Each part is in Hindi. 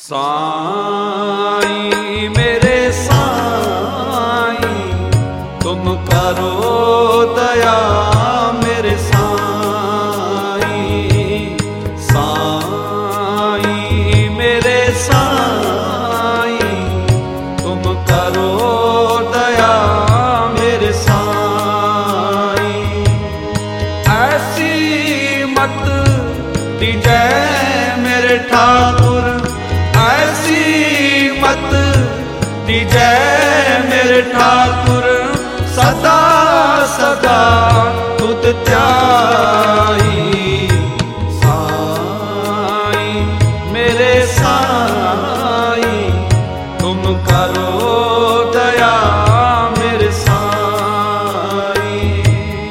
साईं मेरे साईं तुम करो दया मेरे साईं। साईं मेरे साईं तुम करो दया मेरे साईं। ऐसी मत दीजै मेरे ठाकुर, ऐसी मत दीजै मेरे ठाकुर, सदा सदा तुध ध्याई। साईं मेरे साईं तुम करो दया मेरे साईं।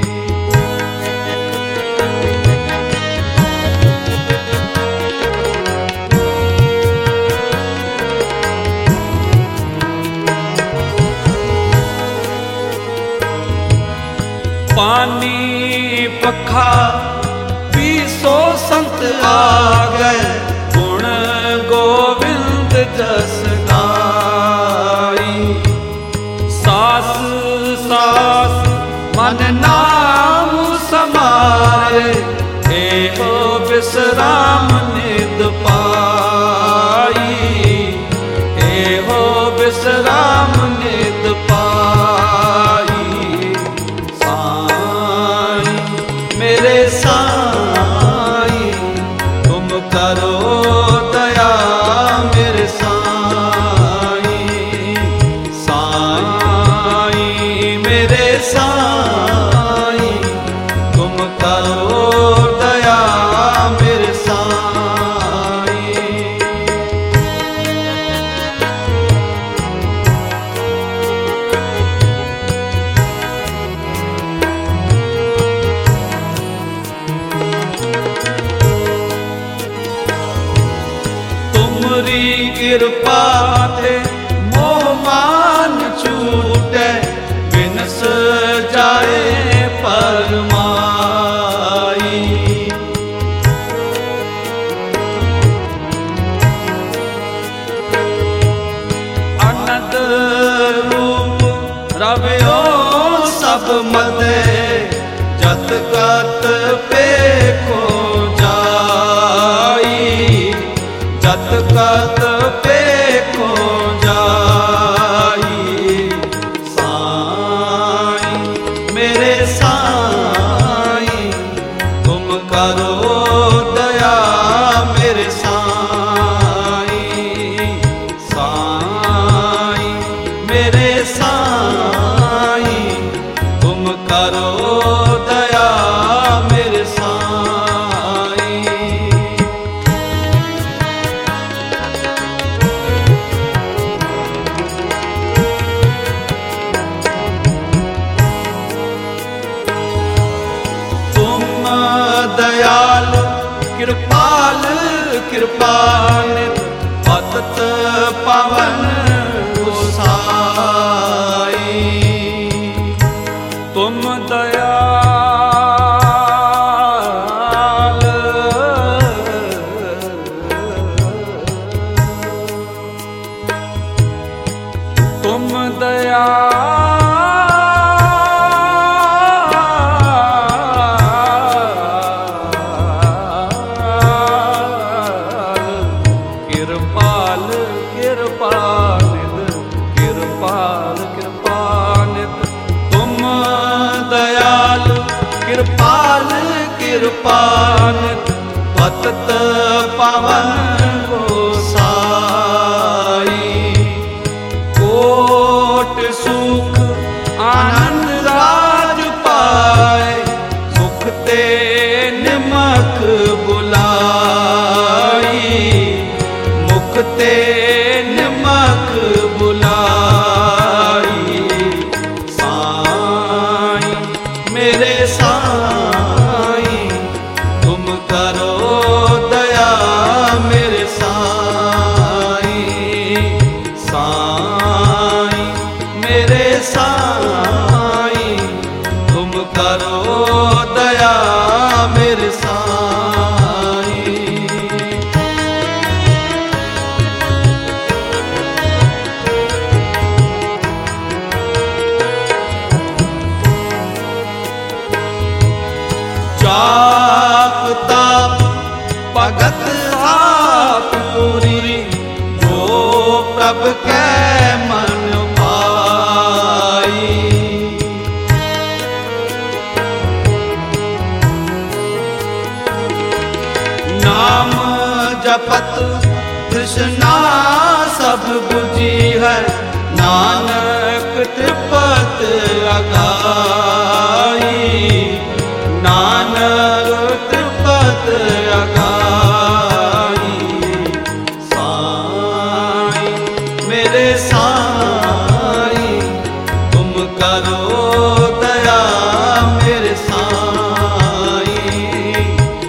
पानी पखा भी सो संत आ गए, गुण गोविंद जस गाई। सास सास मन नाम समारे, एहो विश्राम निद पाई। एहो विश्राम निद पाई। मेरे साईं तुम करो दया मेरे साईं। साईं मेरे साईं तुम करो दया मेरे साईं। तुमरी कृपा थे मोह मान छूटे, बिनस जाए परमाई। अनंत रूप रवयो सब मते, जत गत पेखो जाई। जत गत पेखो जाई। साईं मेरे साईं तुम करो दया मेरे साईं। साईं मेरे साईं तुम करो दया मेरे साईं। तुम दयाल कृपाल कृपाल, पतित पावन गोसाई। तुम दयाल तुम दयाल कृपाल कृपानित कृपाल कृपानित। तुम दयाल कृपाल कृपानित, पतित पावन गोसाई। कोट सुख आनंद राज पाए, सुख ते निमक बुलाई। मुख ते निमक बुलाई। साईं मेरे साईं तुम करो दया मेरे साईं। साईं मेरे साईं तुम करो दया मेरे साईं। मेरे साईं तुम करो दया मेरे साईं,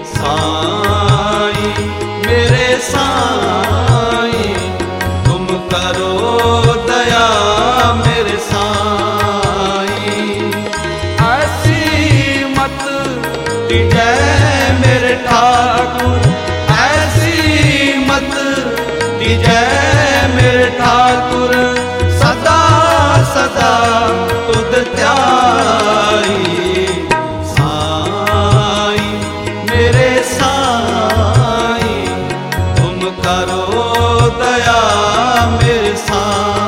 साईं मेरे साईं तुम करो दया मेरे साईं। ऐसी मत दीजै मेरे ठाकुर, ऐसी मत दीजै मेरे ठाकुर, सदा सदा तुद त्याई। साईं मेरे साईं तुम करो दया मेरे साईं।